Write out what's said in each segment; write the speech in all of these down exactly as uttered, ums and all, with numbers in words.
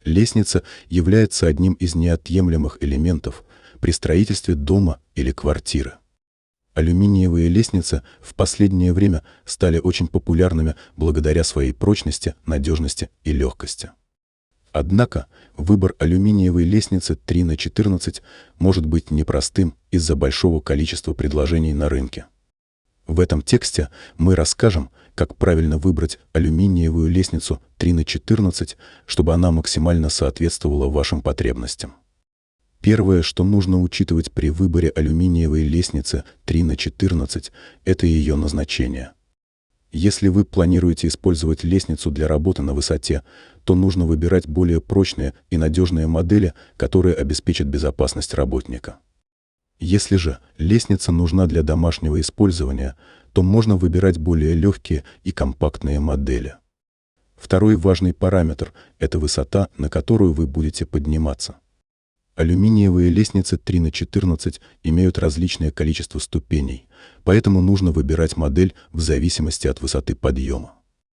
Лестница является одним из неотъемлемых элементов при строительстве дома или квартиры. Алюминиевые лестницы в последнее время стали очень популярными благодаря своей прочности, надежности и легкости. Однако выбор алюминиевой лестницы три на четырнадцать может быть непростым из-за большого количества предложений на рынке. В этом тексте мы расскажем, как правильно выбрать алюминиевую лестницу три на четырнадцать, чтобы она максимально соответствовала вашим потребностям. Первое, что нужно учитывать при выборе алюминиевой лестницы три на четырнадцать, это ее назначение. Если вы планируете использовать лестницу для работы на высоте, то нужно выбирать более прочные и надежные модели, которые обеспечат безопасность работника. Если же лестница нужна для домашнего использования, то можно выбирать более легкие и компактные модели. Второй важный параметр – это высота, на которую вы будете подниматься. Алюминиевые лестницы три на четырнадцать имеют различное количество ступеней, поэтому нужно выбирать модель в зависимости от высоты подъема.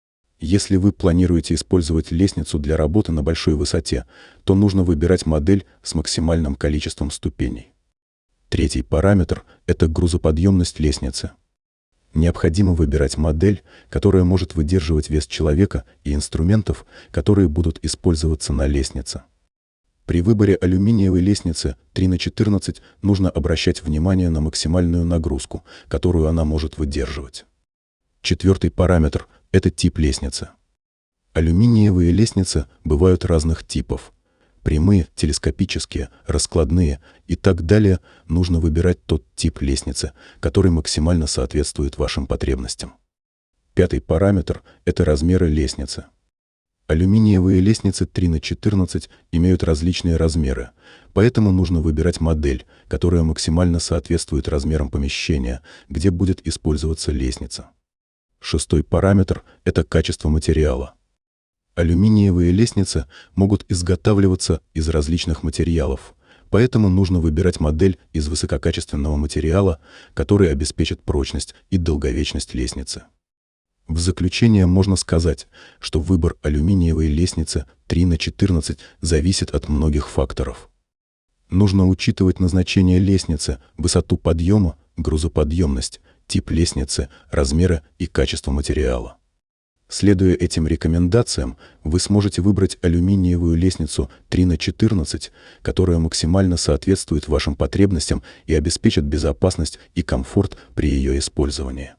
Если вы планируете использовать лестницу для работы на большой высоте, то нужно выбирать модель с максимальным количеством ступеней. Третий параметр – это грузоподъемность лестницы. Необходимо выбирать модель, которая может выдерживать вес человека и инструментов, которые будут использоваться на лестнице. При выборе алюминиевой лестницы три на четырнадцать нужно обращать внимание на максимальную нагрузку, которую она может выдерживать. Четвертый параметр – это тип лестницы. Алюминиевые лестницы бывают разных типов. Прямые, телескопические, раскладные и так далее. Нужно выбирать тот тип лестницы, который максимально соответствует вашим потребностям. Пятый параметр – это размеры лестницы. Алюминиевые лестницы три на четырнадцать имеют различные размеры, поэтому нужно выбирать модель, которая максимально соответствует размерам помещения, где будет использоваться лестница. Шестой параметр – это качество материала. Алюминиевые лестницы могут изготавливаться из различных материалов, поэтому нужно выбирать модель из высококачественного материала, который обеспечит прочность и долговечность лестницы. В заключение можно сказать, что выбор алюминиевой лестницы три на четырнадцать зависит от многих факторов. Нужно учитывать назначение лестницы, высоту подъема, грузоподъемность, тип лестницы, размеры и качество материала. Следуя этим рекомендациям, вы сможете выбрать алюминиевую лестницу три на четырнадцать, которая максимально соответствует вашим потребностям и обеспечит безопасность и комфорт при ее использовании.